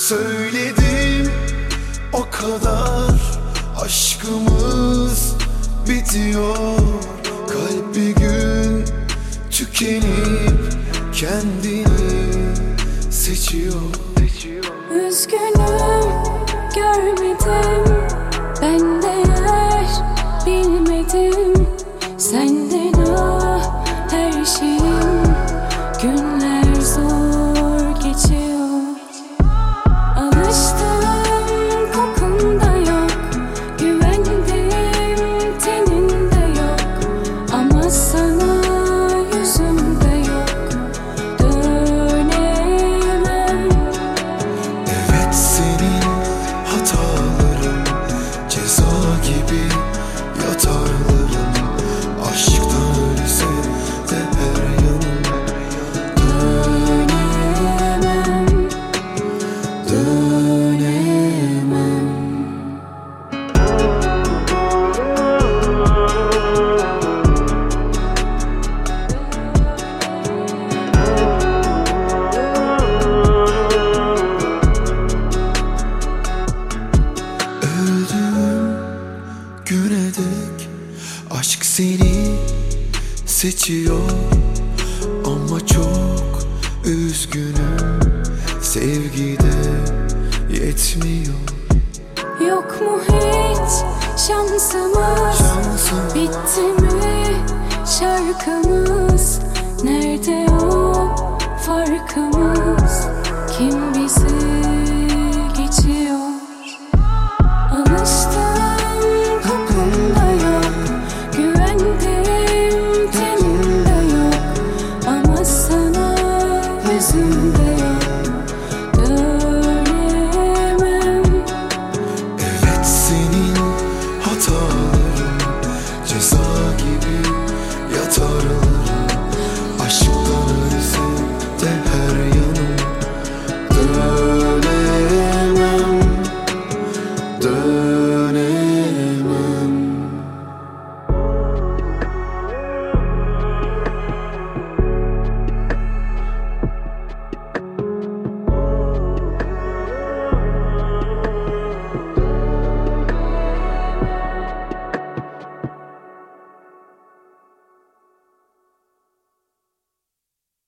Söyledim o kadar, aşkımız bitiyor. Kalp bir gün tükenip kendini seçiyor. Üzgünüm, görmedim, ben değer bilmedim. Senden her şeyim, günler zor geçiyor. Alıştım, kokunda yok, güvendim, teninde yok. Ama sana yüzümde yok, dönemem. Evet, senin hataların ceza gibi yatarların. Aşktan ölse de her yanım Dönemem, dönemem. öldüm güne dek. Aşk seni seçiyor ama çok üzgünüm. Sevgide yetmiyor. Yok mu hiç şansımız? Bitti mi şarkımız? Nerede o farkımız? Kim